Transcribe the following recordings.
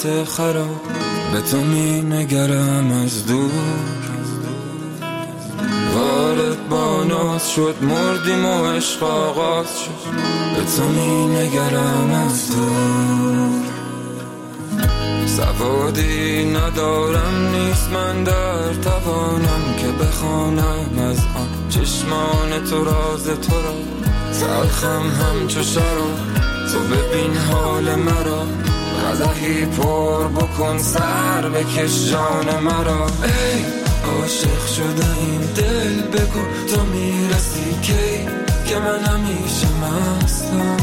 طبیعت خراب، به تو می نگرم از دور. وارد با ناز شد مردیم و عشق آغاز شد، به تو می نگرم از دور. سوادی ندارم نیست من در توانم که بخوانم از آن چشمان تو راز تو را. تلخم همچو شراب، تو ببین حال مرا، قدحی پر بکن سر بکش جان مرا. ای عاشق شده این دل بگو تو میرسی کی، که من همیشه مستم.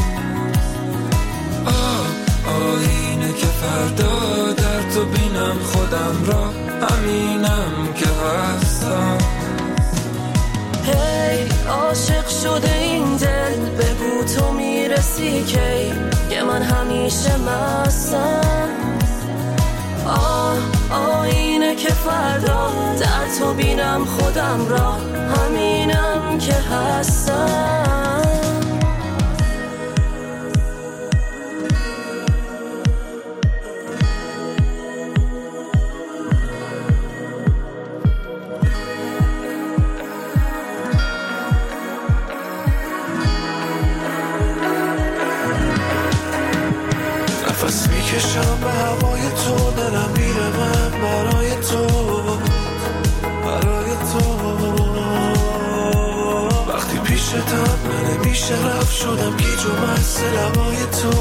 آینه که فردا در تو بینم خودم را، همینم که هستم. هی عاشق شده این دل بگو تو میرسی کی، که من همیشه مستم. آینه که فردا در تو بینم خودم را، همینم که هستم. نفس میکشم به هوای تو، دلم میره من برای تو، برای تو. وقتی پیشتم من نمیشه رفت، شدم گیج و مست لبای تو.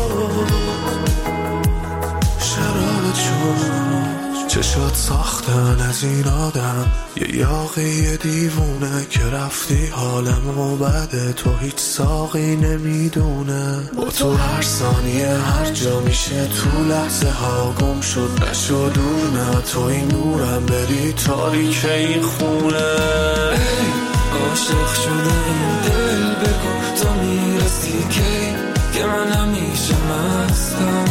شراب چون چشات ساختن از این آدم، یه یاقی دیوونه که رفتی حالمو بده، تو هیچ ساقی نمیدونه. با تو هر ثانیه هر جا میشه تو لحظه ها گم شد، نشد دور نه تو این نورم بری تاریک این خونه. ای عاشق شده این دل بگو تو میرسی کی، که من همیشه مستم.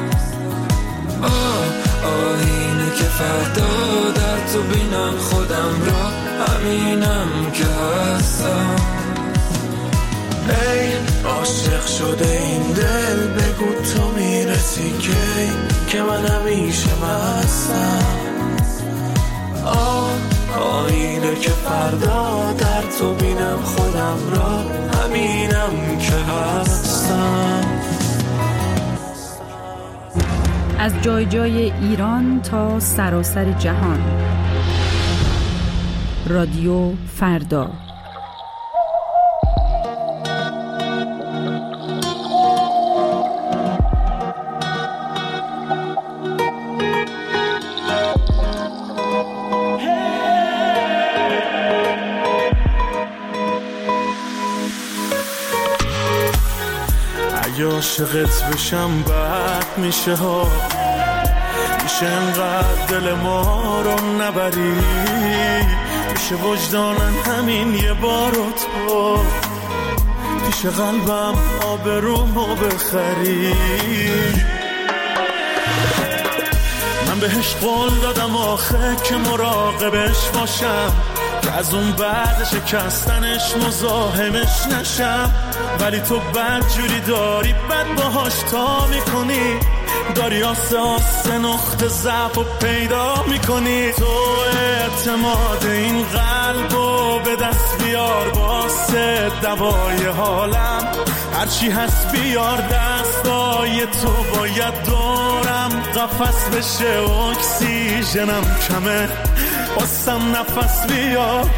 آینه که فردا در تو بینم خودم را، همینم که هستم. ای عاشق شده این دل بگو تو میرسی کی، که من همیشه مستم. آینه که فردا در تو بینم خودم را، همینم که هستم. از جای جای ایران تا سراسر جهان، رادیو فردا. اگه عاشقت بشم بد میشه ها، میشه انقدر دل ما رو نبری، میشه وجدانن همین یه بار تو، پیش قلبم آبرومو بخری. من بهش قول دادم آخه که مراقبش باشم، که از اون بعد شکستنش مزاحمش نشم. ولی تو بدجوری داری بد باهاش تا میکنی، داری آسه آسه نقطه ضعف رو پیدا میکنی. تو اعتماد این قلبو به دست بیار، واسه دوای حالم هرچی هست بیار. دستای تو باید دورم قفس بشه، اکسیژنم کمه واسم نفس بیار.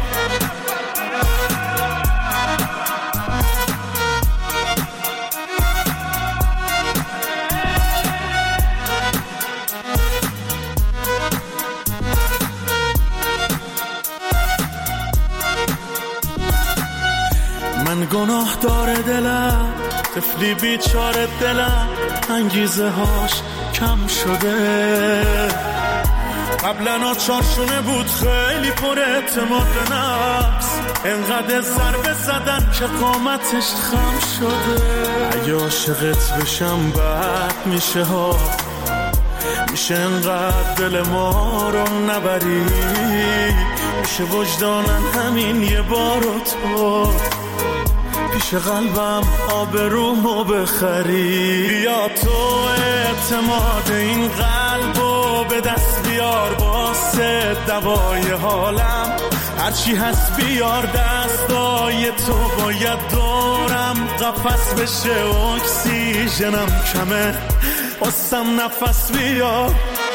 من گناه داره دلم، طفلی بیچاره دلم، انگیزه هاش کم شده. قبلا چارشونه بود خیلی پر اعتماد به نفس، انقدر ضربه زدن که قامتش خم شده. اگه عاشقت بشم بد میشه ها، میشه انقدر دل ما رو نبری، میشه وجدانن همین یه بار تو، پیش قلبم آبرومو بخری. بیا تو اعتماد این قلبو به دست بیار، واسه دوای حالم هرچی هست بیار. دستای تو باید دورم قفس بشه، اکسیژنم کمه واسم نفس بیار.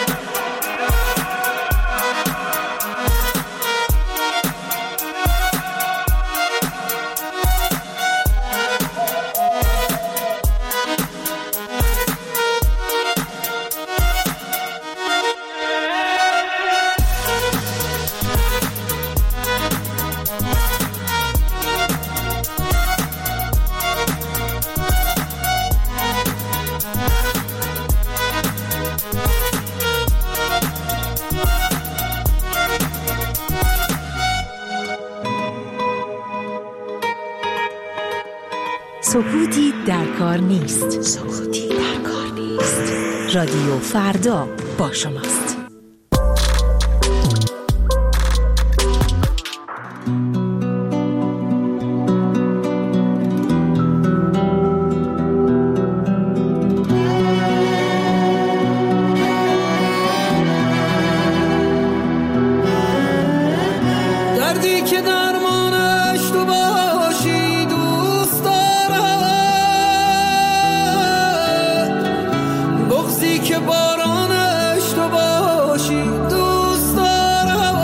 سکوتی در کار نیست. سکوتی در کار نیست. رادیو فردا با شماست. دردی که درمانش تو باشی دوست دارم، بغضی که بارانش تو باشی دوست دارم.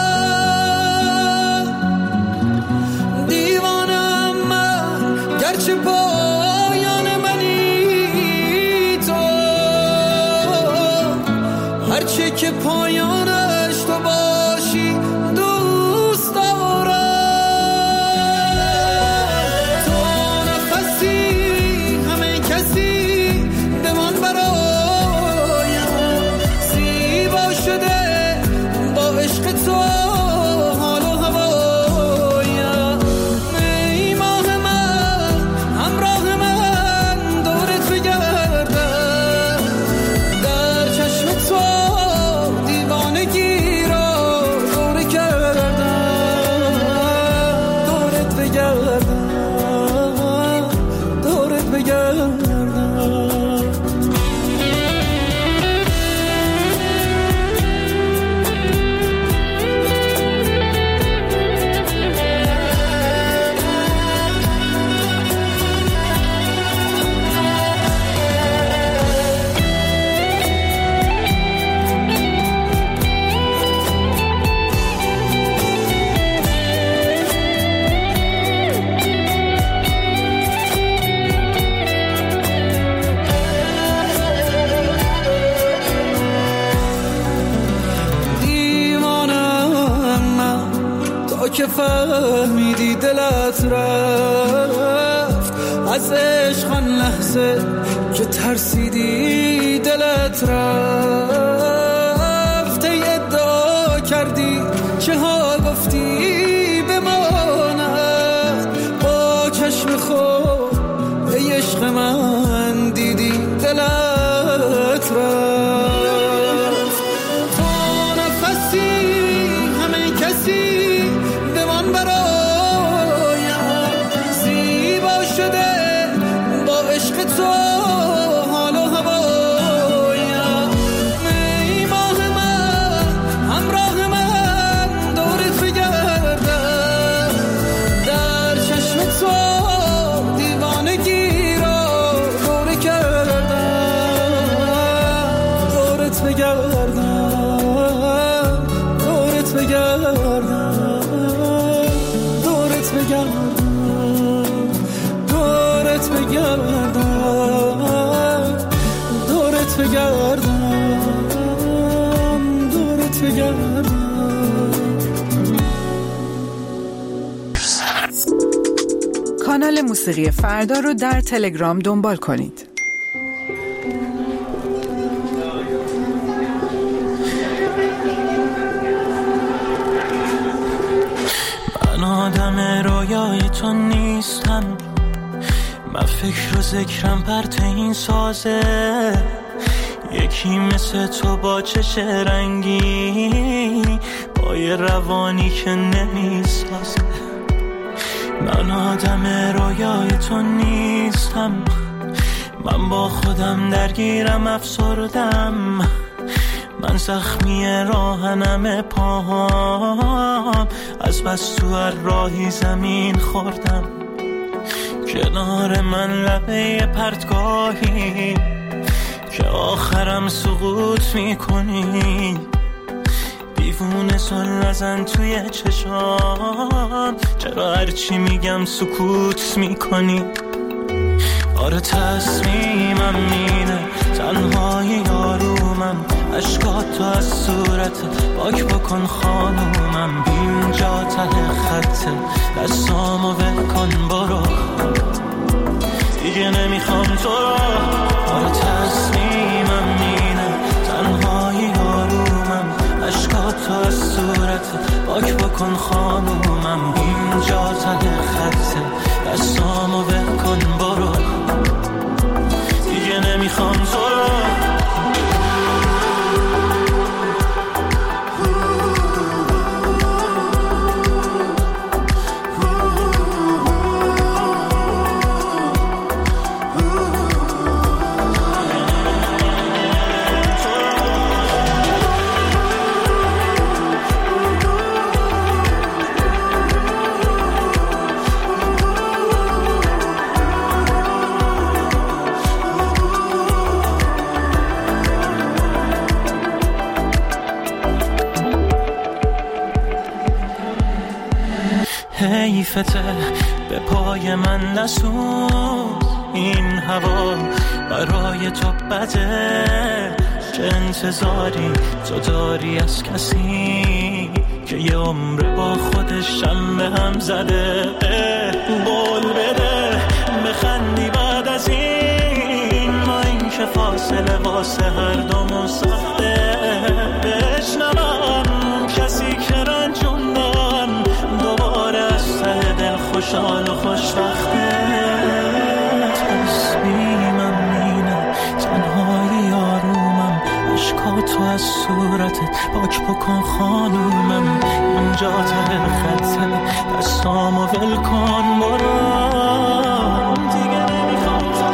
دیوانم من گرچه پایان منی تو، هرچه که پایانش تو باشی دوست دارم. تو نفسی همه کسی به من برایم، زیبا شده با عشق تو حال و هوایم. ای ماه من همراه من دورت بگردم، در چشم تو دیوانگی را دوره کردم. دورت بگردم، دورت بگردم. دیوانم من تا که فهمیدی دلت رفت از عشق، آن لحظه که ترسیدی دلت رفت. ای ادعا کردی چه ها گفتی بماند، با چشم خود ای عشق من دیدی دلت رفت. تو نفسی همه کسی به من برایم، زیبا شده با عشق تو حال و هوایم. ای ماه من همراه من دورت بگردم، در چشم تو دیوانگی را دوره کردم. دورت بگردم، دورت بگردم، دورت بگردم، دورت بگردم، دورت بگردم، دورت بگردم. کانال موسیقی فردا رو در تلگرام دنبال کنید. من آدم رویای تو نیستم، من فکر و ذکرم پرت این سازه. یکی مثل تو با چش رنگی، با یه روانی که نمیسازه. من آدم رویای تو نیستم، من با خودم درگیرم افسردم، من زخمی راهنم پاهام، از بس تو هر راهی زمین خوردم، کنار من لبه پرتگاهی که آخرم سقوط میکنی، دیوونه سن نزن توی چشام، چرا هرچی میگم سکوت میکنی؟ آره تصمیمم اینه، تنهای یارومم، عشقات تو از صورت پاک بکن خانومم، اینجا ته خطه، دستامو ول کن برو، دیگه نمیخوام تو رو. آره تصمیمم اینه، تنهای یارومم، عشقات تو از صورت پاک بکن خانومم، اینجا ته خطه، دستامو ول کن برو، دیگه نمیخوام تو رو. حیفته به پای من نسوز، این هوا برای تو بده، چه انتظاری تو داری از کسی که یه عمر با خودش هم به هم زده؟ بول بده بخندی بعد از این، ما این که فاصله واسه هر دومون سخته، بشنوم کسی که رنجوندم دوباره از ته دل خوشحال و خوشبخته. تصمیمم اینه، تنهای یارومم، عشقاتو از صورتت پاک بکن خانومم، اینجا ته خطه، دستامو ول کن برو، دیگه نمیخوام تو.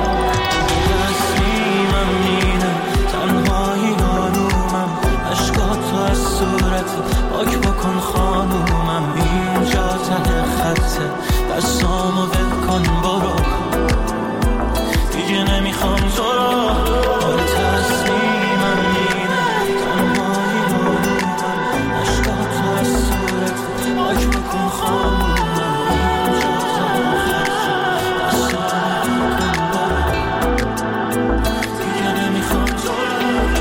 تصمیمم اینه، تنهای یارومم، عشقاتو از صورتت پاک بکن خانومم، اینجا ته خطه، دستامو ول کن برو، دیگه نمیخوام تو رو. آره تصمیمم اینه، تنهای یارومم، عشقاتو از صورتت پاک بکن خانومم، اینجا ته خطه، دستامو ول کن برو، دیگه نمیخوام تو رو.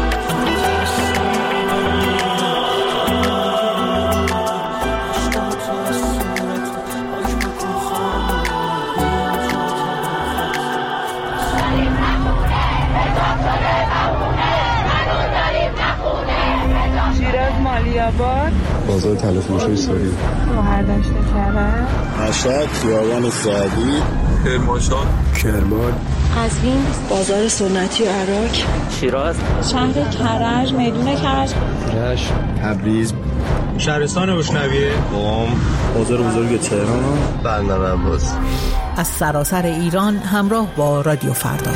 بازار تلفروشی ساری، شوهر داشته کرد، مشهد، خیابان سعدی، کرمانشاه، کرمان، قزوین، بازار سنتی عراق، شیراز، شهر کرج، میدون کرج، رشت، تبریز، شهرستان بشنویه، قم، بازار بزرگ تهران، بندر عباس. از سراسر ایران همراه با رادیو فردا.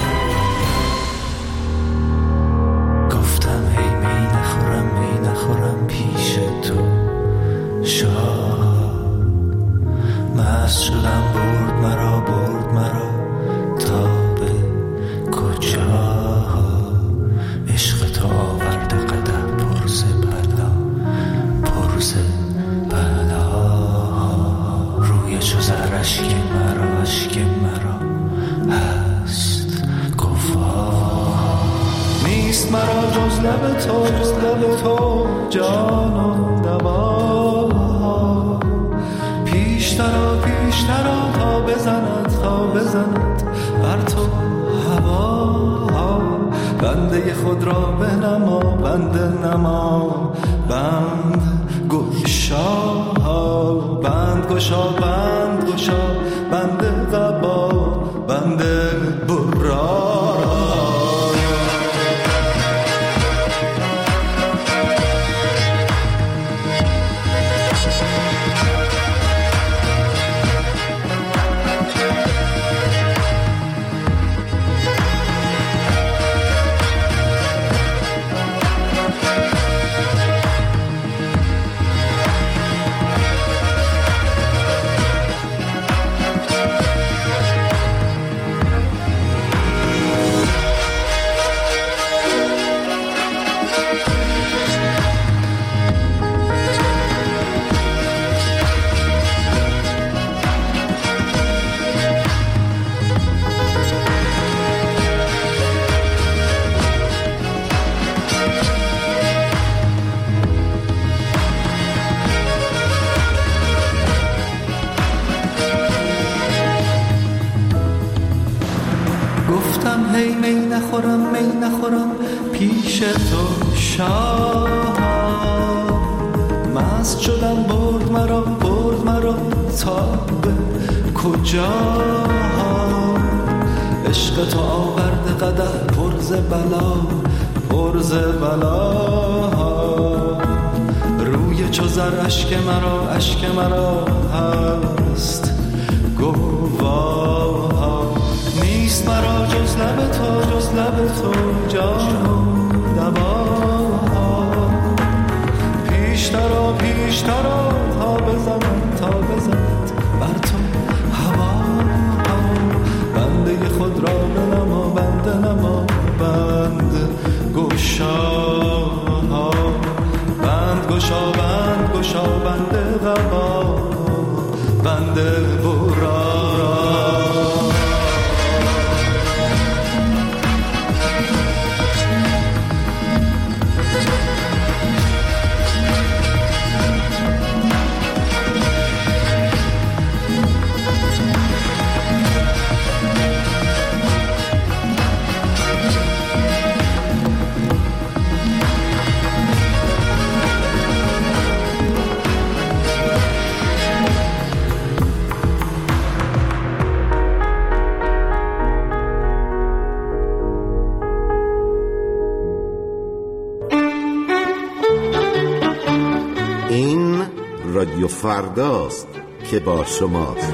نخورم پیش تو شاه. مست شدم برد مرا تا به کجا. عشق تو آورده قدح پرز بلا. روی چو زر اشک مرا هست گواه. نیست مرا جز لب تو جان و دوا. پیشترا تا بزند بر تو هوا. بنده خود را بنما بند گشا بند غبا بند برا. رادیو فرداست که با شماست.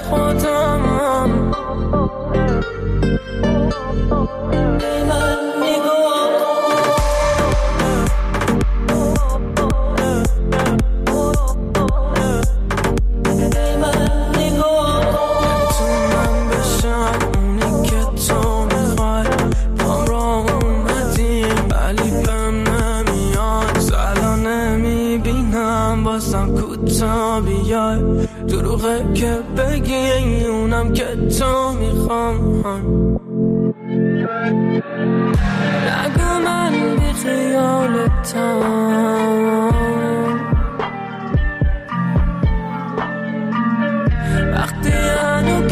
خودم به من نگاه به من نگاه نمیتونم بشم اونی که تو میخوای پام را اومدی ولی بهم نمیاد سلا نمیبینم بازم کوتا بیای دروغه که بگی اونم که تو میخوام نگو من بی خیالتم وقتی هنو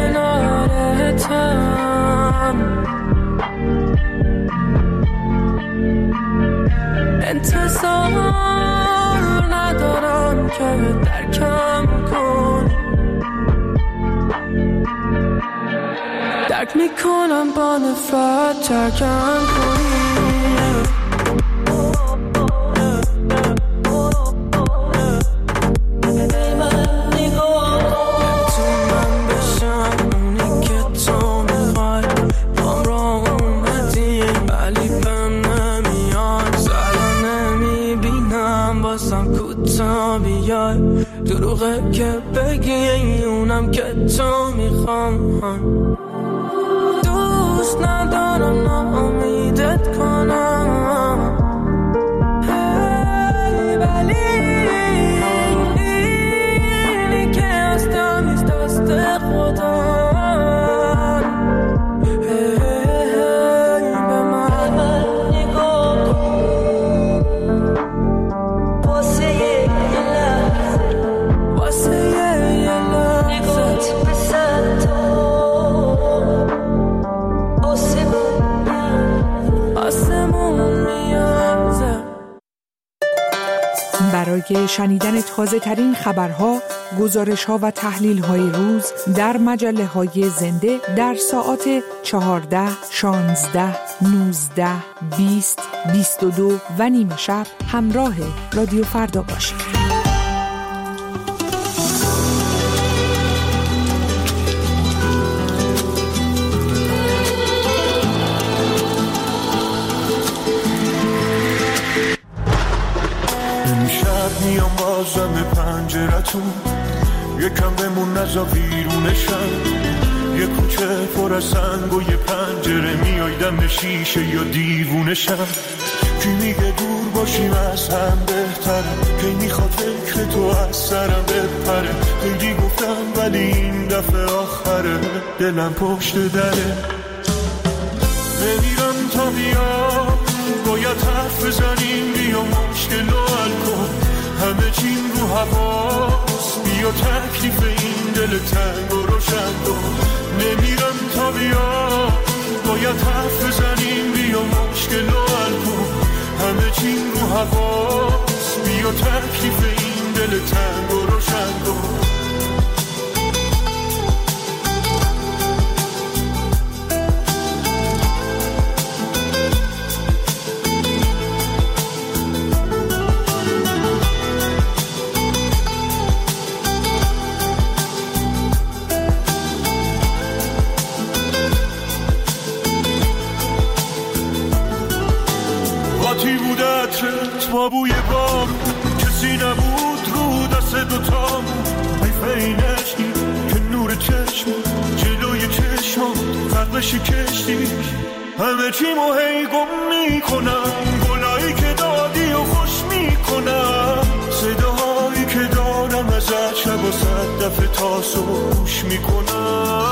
کنارتم انتظار ندارم که درکم کنی درک میکنم با نفرت ترکم کنی دروغه که بگی اونم که تو میخوام دوست ندارم ناامیدت کنم ولی اینی که هستم از دست خودم برای شنیدن تازه ترین خبرها، گزارش‌ها و تحلیل‌های روز در مجله‌های زنده در ساعات 14, 16, 19, 20, 22 و نیم شب همراه رادیو فردا باشید. میام بازم پنجرتون یکم بمون نزا بیرونشم یه کوچه پر از سنگ و یه پنجره میای دم شیشه یا دیوونشم کی میگه دور باشیم از هم بهتره کی میخواد فکر تو از سرم بپره خیلی گفتم ولی این دفعه آخره دلم پشت دره نمیرم تا بیا باید حرف بزنیم بیا مشکل رو حل کن همه چیم رو حواس بیا تکلیف این دل تنگ و روشن کن نمیرم تا بیا باید حرف بزنیم بیا مشکل رو حل کن همه چیم رو حواس بیا تکلیف این دل تنگ و روشن کن با بوی بام کسی نبود رو دست دوتام حیفه این عشقی که نور چشم جلوی چشم فرقشی کشتی همه چی مو هی گم میکنم گلایی که دادی و خوش میکنم صداهایی که دارم ازت شب و صد دفعه تاسو گوش میکنم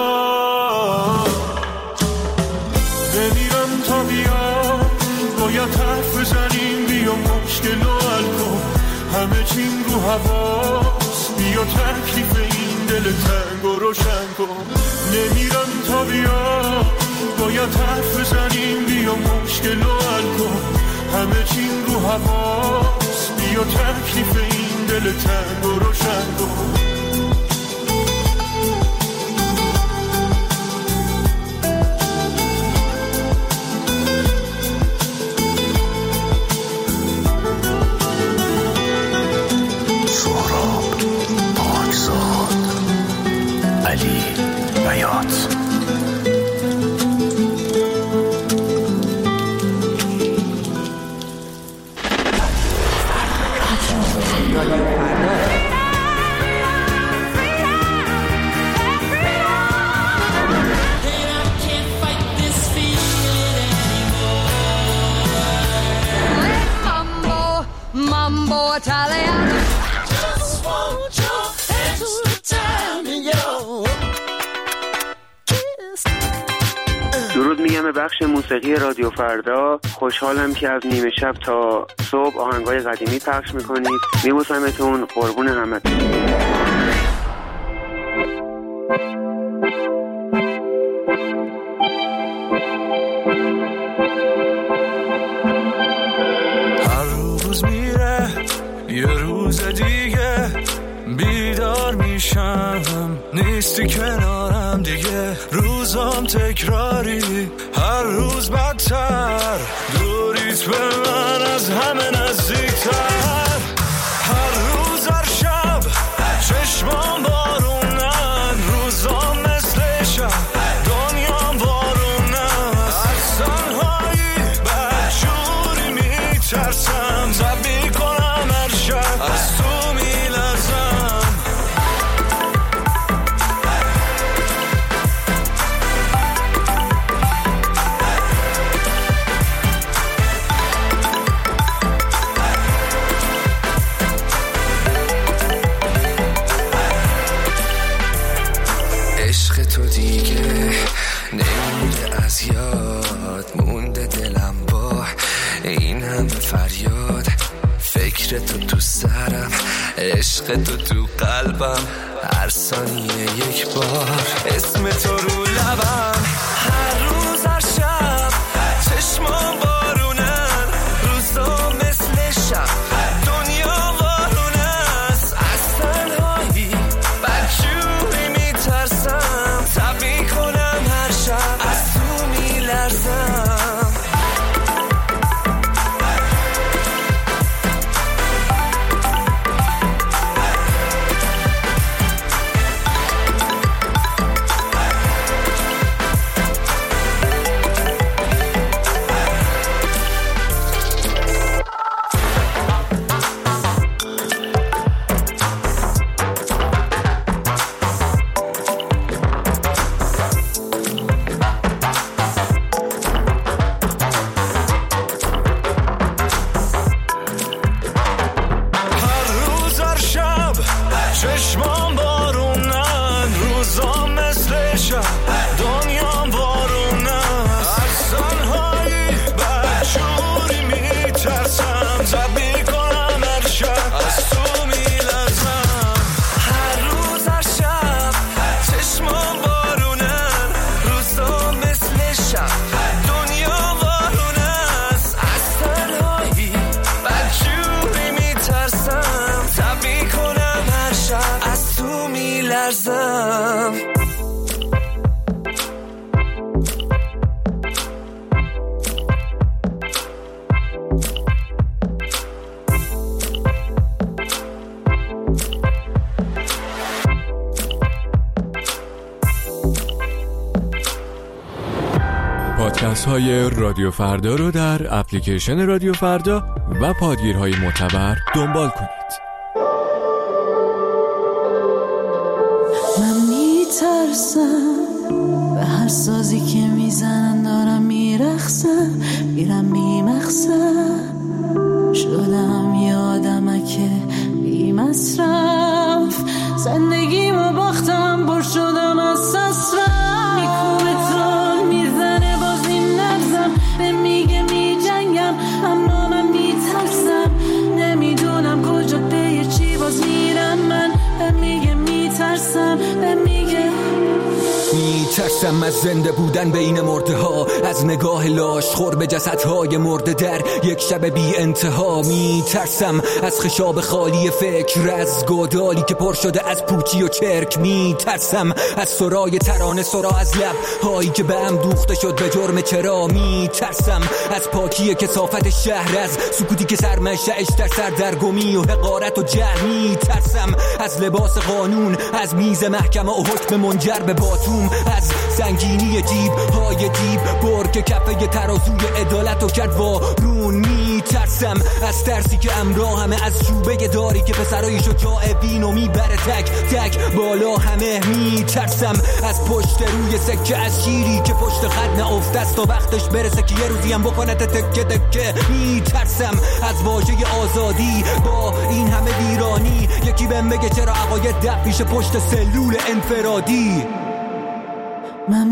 نمیرم تا بیا باید حرف بزنیم بیا مشکل رو حل کن همه چیم رو حواس بیا تکلیف این دل تنگ و روشن کن نمیرم تا بیا باید حرف بزنیم بیا مشکل رو حل کن همه چیم رو حواس بیا تکلیف این دل تنگ و روشن کن زندگی بیات. درود میگم به بخش موسیقی رادیو فردا. خوشحالم که از نیمه شب تا صبح آهنگای قدیمی پخش میکنید. میبوسمتون، قربون همتون. هر روز میره یه روز دیگه، بیدار میشم نیستی کنارم دیگه. روزام تکراری، هر روز بدتر، دوریت به من از همه نزدیکتر. هر روز هر شب چشمام بارونن، روزام مثل شب دنیام بارونن. از تنهایی بدجوری میترسم، زبی کنم هر شب از تو میلرزم. عشق تو دیگه نمونده از یاد، مونده دلم با این همه فریاد. فکر تو سرم، عشق تو قلبم، هر ثانیه یک بار اسم تو رو لبم. هر روز هر شب چشمام بارونن، روزا مثل شب دنیا وارونه است. از تنهایی بدجوری میترسم، تبی کنم هر شب از تو میلرزم. چشمام بارونن، روزا مثل شب دنیام بارونن. از تنهایی بدجوری میترسم، زبی کنم هر شب از تو میلرزم. هر روز هر شب چشمام بارونن، روزا مثل شب دنیا وارونه است. از تنهایی بدجوری میترسم، زبی کنم هر شب از تو میلرزم. پادکست های رادیو فردا رو در اپلیکیشن رادیو فردا و پادگیرهای معتبر دنبال کنید. من میترسم به هر سازی که میزنن، دارم میرخصم، میرم میمخصم. شدم یه آدمک بی مصرف، زندگیمو باختم، پر شدم از سسرم. میکوبه تان میزنه بازی نفسم، به میگه میجنگم اما من میترسم. نمیدونم کجا به چی باز میرم من، به میگه میترسم، به میگه میترسم از زنده بودن بین مرده ها، از نگاه لاش خور به جسدهای مرده در یک شب بی انتها. میترسم از خشاب خالی فکر، از گودالی که پر شده از پوچی و چرک. میترسم از سرای ترانه، سرا از لب هایی که به هم دوخته شد به جرم چرا. میترسم از پاکی کثافت شهر، از سکوتی که سرمنشأش در سردرگمی و حقارت و جهل. میترسم از لباس قانون، از میز محکمه و حکم منجر به باتوم، از سنگینی جیب های دیب بر که کفه ترازوی عدالت و کرد وارون. میترسم از ترسی که همراهمه، از چوبه داری که پسرای شجاع بین و میبره تک تک بالا همه. میترسم از پشت روی سکه، از شیری که پشت خط نافته است تا وقتش برسه که یه روزی هم بکنه تکه تکه. میترسم از واژه آزادی با این همه ویرانی، یکی بهم بگه چرا عقاید دق پیش پشت سلول انفرادی. من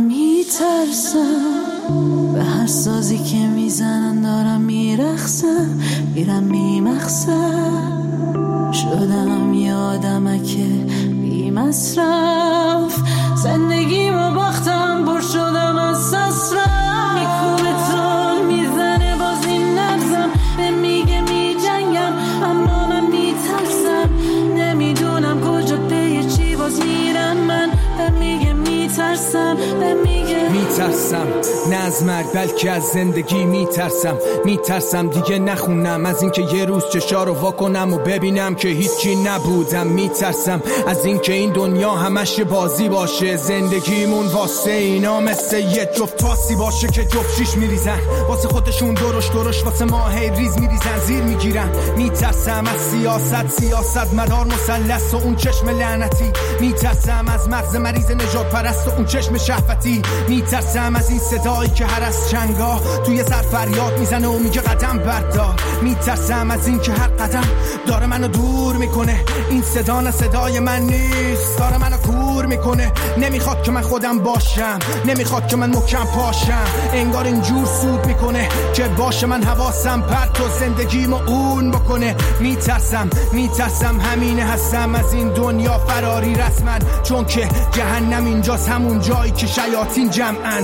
میترسم به هر سازی که میزنن دارم میرخصم، میرم بیمقصد شدم یه آدمک بی مصرف، زندگیمو باختم پر شدم از سسرم. میکوبه تون میزنه باز این نبزم، به میگه میجنگم اما من میترسم، نمیدونم کجا به چی باز میرم. من به میگه میترسم، به میگه میترسم نه از مرگ بلکه از زندگی. میترسم دیگه نخونم، از اینکه یه روز چشا رو واکنم و ببینم که هیچی نبودم. میترسم از اینکه این دنیا همش بازی باشه، زندگیمون واسه اینا مثل یه جفت پاسی باشه که جفت شیش میریزن واسه خودشون، درش واسه ما هی ریز میریزن زیر میگیرن. میترسم از سیاست مدار مثلث و اون چشم لعنتی. میترسم از مغز مریض نجات پرست و اون چشم شهوتی. میترسم از این صدایی که هر از چنگاه توی سر فریاد میزنه و میگه قدم بردار. میترسم از این که هر قدم داره منو دور میکنه، این صدا نه صدای من نیست، داره منو کور میکنه. نمیخواد که من خودم باشم، نمیخواد که من محکم پاشم، انگار اینجور سود میکنه که باشه من حواسم پرت و زندگیمو اون بکنه. میترسم همینه هستم از این دنیا فراری رسما، چون که جهنم اینجاست، همون جایی که شیاطین جمعن.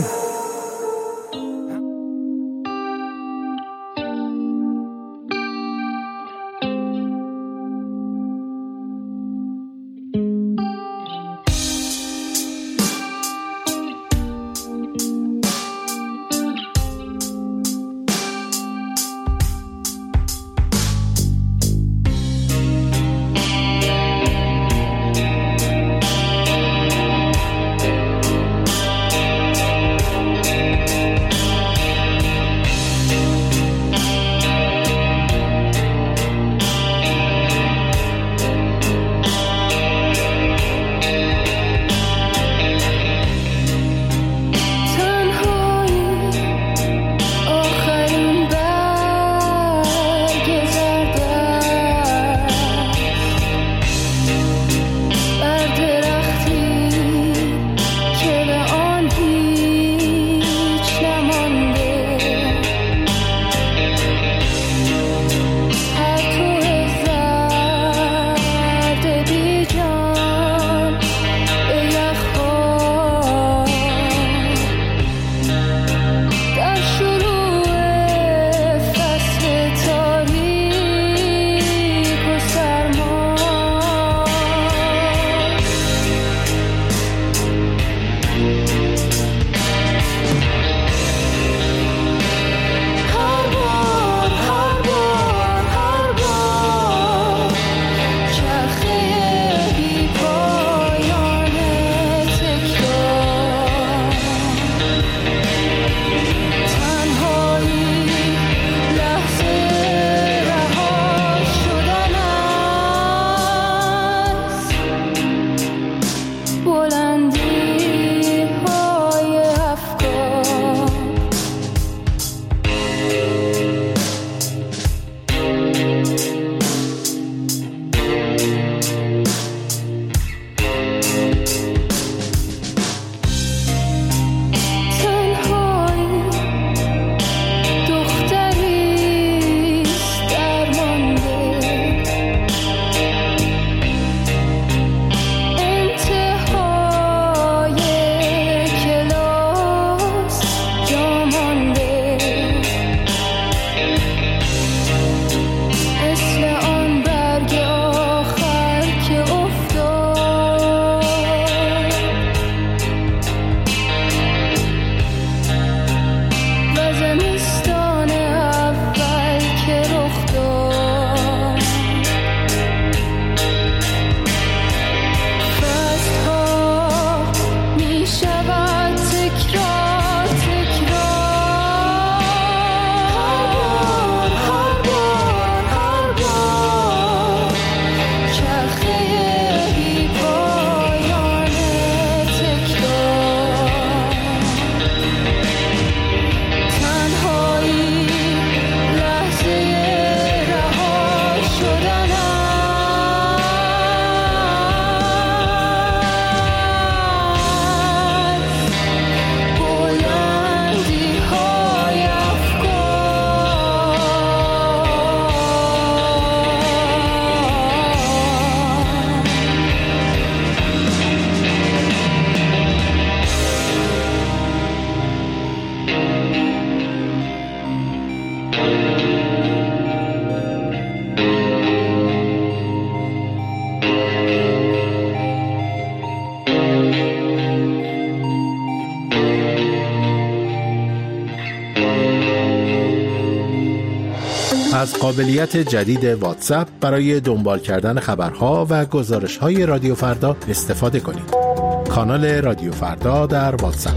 از قابلیت جدید واتساپ برای دنبال کردن خبرها و گزارش‌های رادیو فردا استفاده کنید. کانال رادیو فردا در واتساپ.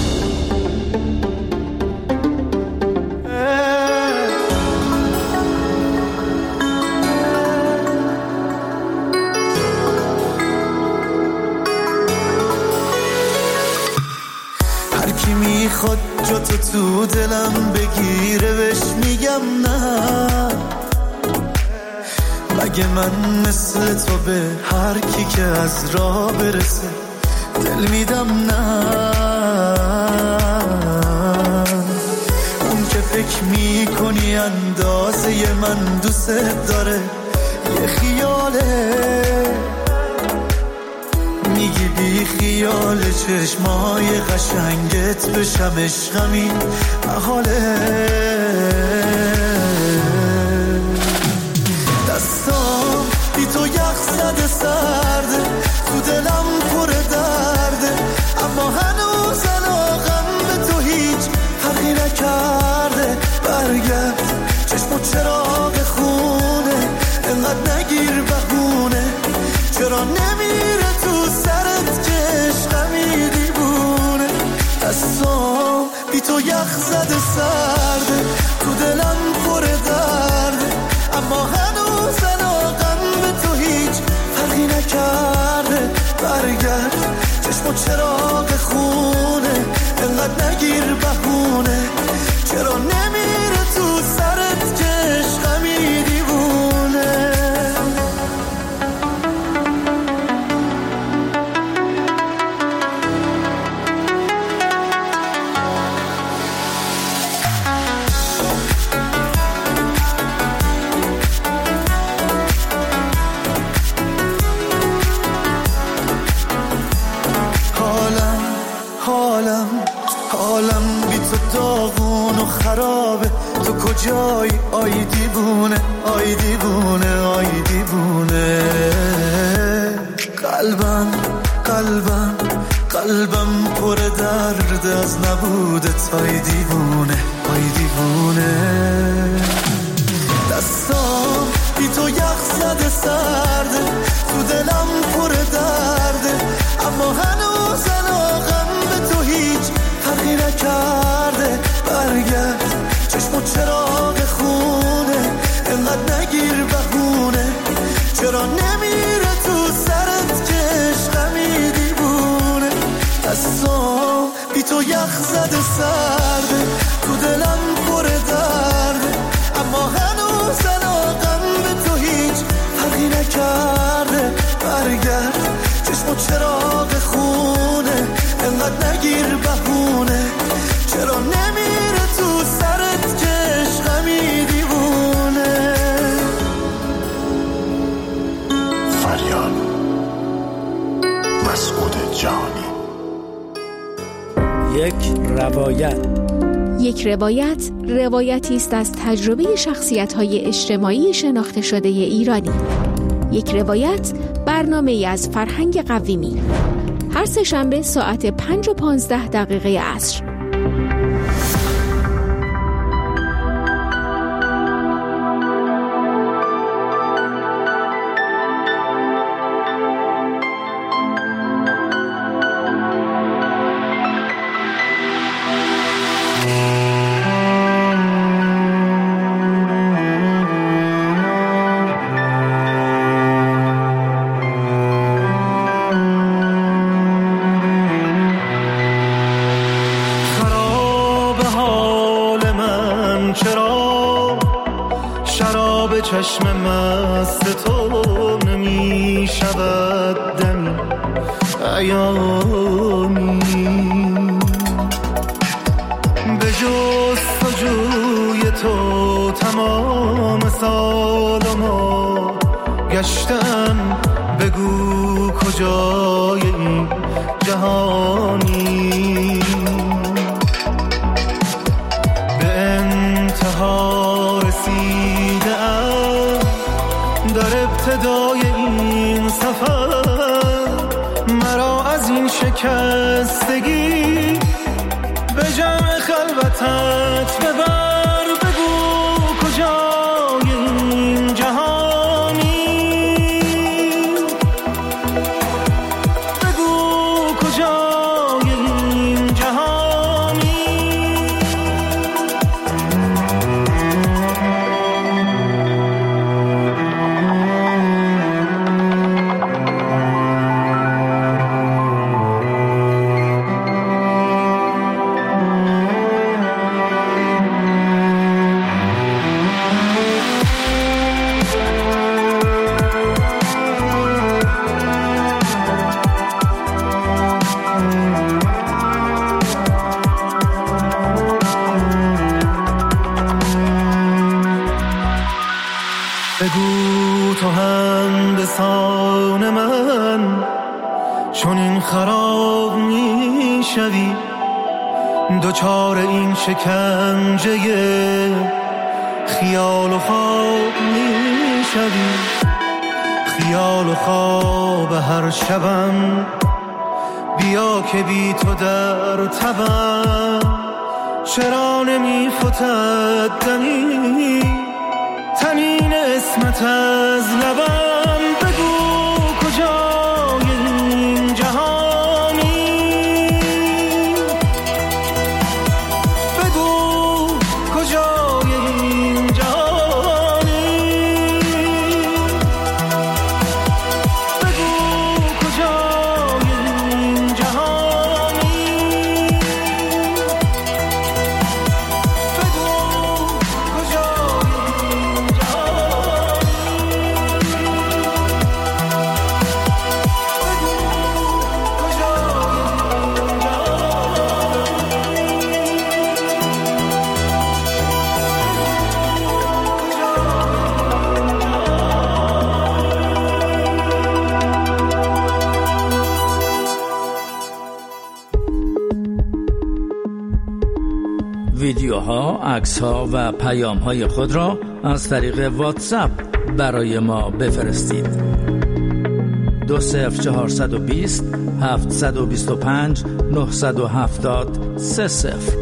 هر کی میخواد جا تو دلم بگیره بهش میگم نه، مگه من مثل تو به هر کی که از راه برسه دل میدم نه. اون که فکر میکنی اندازه من دوست داره یه خیاله، میگی بی خیال چشمای قشنگت بشم عشقمی محاله. دستام بی تو یخ زده سرده، تو دلم پر درده، اما هنوز علاقم به تو هیچ فرقی نکرده. برگرد چشم و چراغ خونه، انقدر نگیر بهونه، چرا نمیره تو سرت که عشقمی دیوونه. دستام بی تو یخ زده سرده، تو دلم پر درده، اما هنوز علاقم به تو هیچ فرقی نکرده. برگرد چشم و چراغ خونه، انقدر نگیر بهونه، چرا نمیره تو سرت که عشقمی دیوونه. حالم بی تو داغون و خرابه، تو کجایی آی دیوونه، آی دیوونه، آی دیوونه. قلبم پر درد از نبودت آی دیوونه، آی دیوونه. دستام بی تو یخ زده سرده، تو دلم پر درده، اما هنوز علاقم به تو هیچ فرقی نکرده. برگرد چشم و چراغ خونه، انقدر نگیر بهونه، چرا نمیره تو سرت که عشقمی دیوونه. دستام بی تو یخ زده سرده، تو دلم پر درده، اما هنوز علاقم به تو هیچ فرقی نکرده. برگرد چشم و چراغ خونه، انقدر نگیر بهونه، چرا نمیره تو سرت که عشقمی دیوونه. فریاد مسعود جانی. یک روایت روایتی است از تجربه شخصیت‌های اجتماعی شناخته شده ایرانی. یک روایت برنامه‌ای از فرهنگ قویمی. هر سه‌شنبه ساعت 5:15 عصر. چشم مست تو نمی شود دمی ایامی، به جستجوی تو تمام سال ما گشتن، بگو کجای این جهانی. به انتها رسیدم در ابتدای این سفر، مرا از این شکستگی به جمع خلوتت ببر، بگو کجای چون این خراب میشوی دوچار این شکنجه خیال و خواب میشوی خیال و خواب هر شبم بیا که بی تو در تبم چرا نمی فتد دمی تنین اسمت از لبم بگو کجای این جهانی بگو کجای این جهانی بگو کجای این جهانی بگو کجای این ویدیوها، عکس‌ها و پیام‌های خود را از طریق واتساپ برای ما بفرستید. 20420 725 970 30.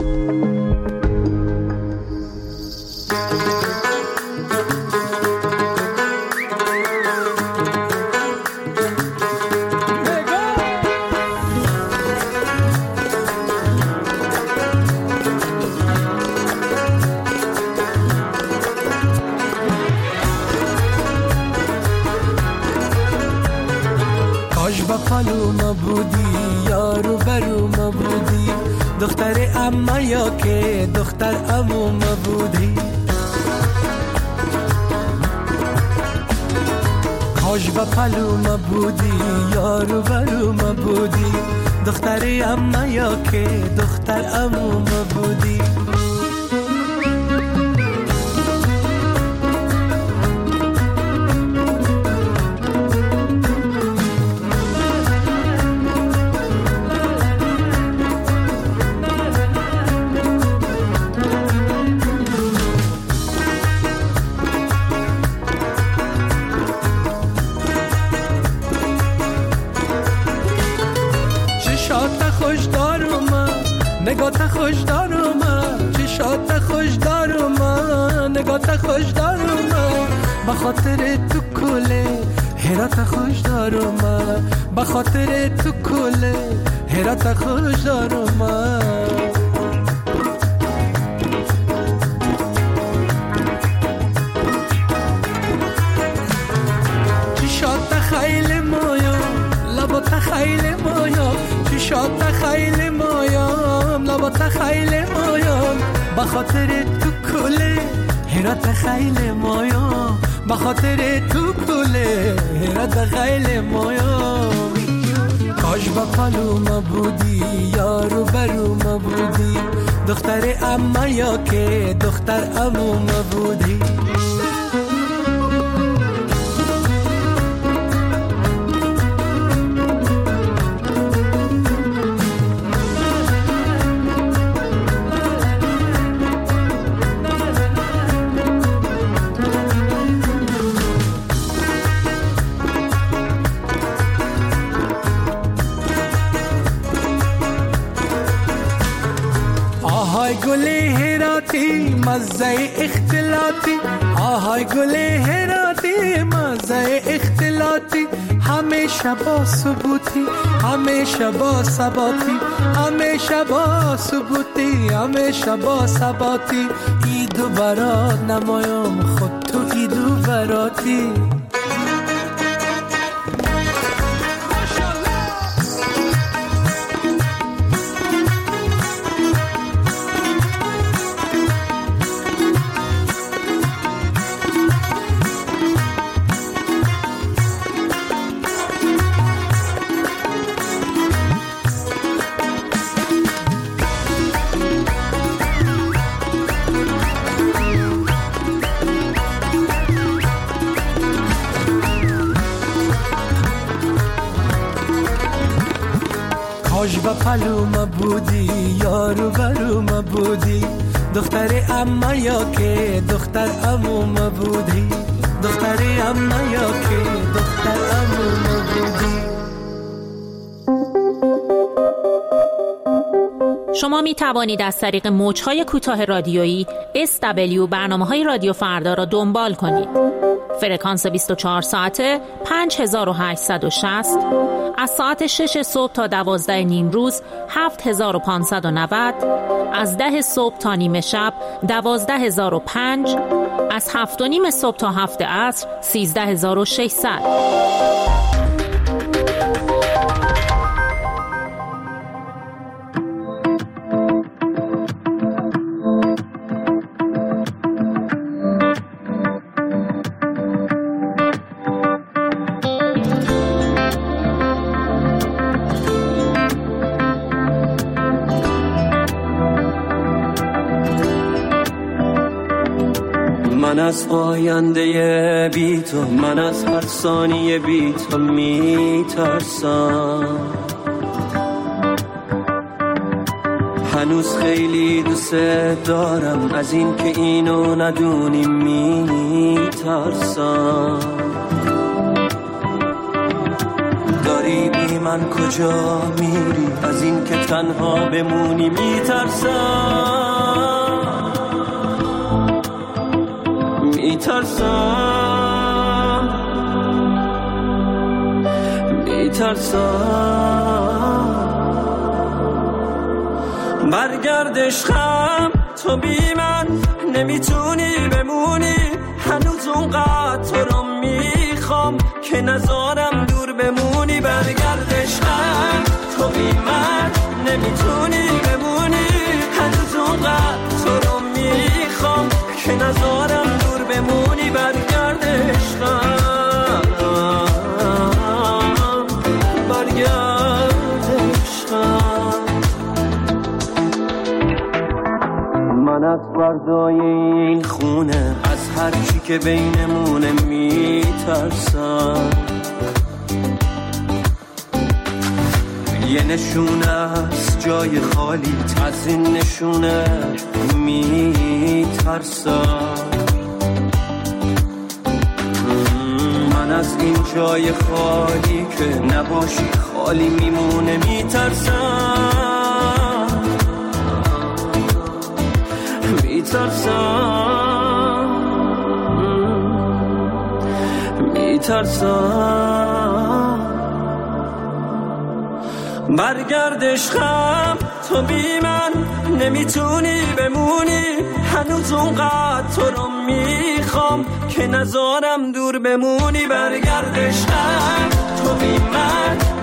پالوما بودی یارو بروما بودی دختر اما یا که دختر عموما بودی کاش با پالوما بودی یارو بروما بودی دختر اما یا که دختر عموما بودی نگات خوش دارم چشات خوش دارم نگات خوش دارم بخاطر تو کله هرات خوش دارم بخاطر تو کله هرات خوش دارم چشات خیلی مایا لبات خیلی مایا چشات خیلی مایا لبات خیلی مایم بخاطر تو کله هرات خیلی مایم بخاطر تو کله هرات خیلی مایم کاش با پالوما بودی یارو بروما بودی دختر اما یا که دختر عموما بودی گل هراتی مزه اختلاطی آهای گل هراتی مزه اختلاطی همیشه با ثبوتی همیشه با ثباتی همیشه با ثبوتی همیشه با ثباتی ایدو برات نمایم خود تو ایدو براتی هاج و پلوم بودی یارو بروم بودی دختر اما یا که دختر عموم بودی دختر اما یا که دختر عموم بودی. شما می توانید از طریق موج‌های کوتاه رادیویی SW برنامه‌های رادیو فردا را دنبال کنید. فرکانس 24 ساعته 5860 از ساعت 6 صبح تا 12 نیم روز 7590 از 10 صبح تا نیمه شب 12005 از 7 و نیم صبح تا 7 عصر 13600. من از آینده بی تو، من از هر ثانیه بی تو میترسم. هنوز خیلی دوست دارم، از این که اینو ندونی میترسم. داری بی من کجا میری، از این که تنها بمونی میترسم. میترسم برگرد عشقم، تو بی من نمیتونی بمونی. هنوز اونقدر تو رو میخوام که نذارم دور بمونی. برگرد عشقم، تو بی من نمیتونی بمونی. هنوز اونقدر تو رو میخوام که نذارم دور بمونی. برگرد عشقم، برگرد عشقم. من از فردای این خونه، از هر چی که بینمونه میترسم. یه نشونه از جای خالی، از این نشونه میترسم. من از این جای خالی که نباشی خالی میمونه میترسم. میترسم برگرد عشقم، تو بی من نمیتونی بمونی. هنوز اونقدر تو رو میخوام که نذارم دور بمونی. برگرد عشقم، تو بی من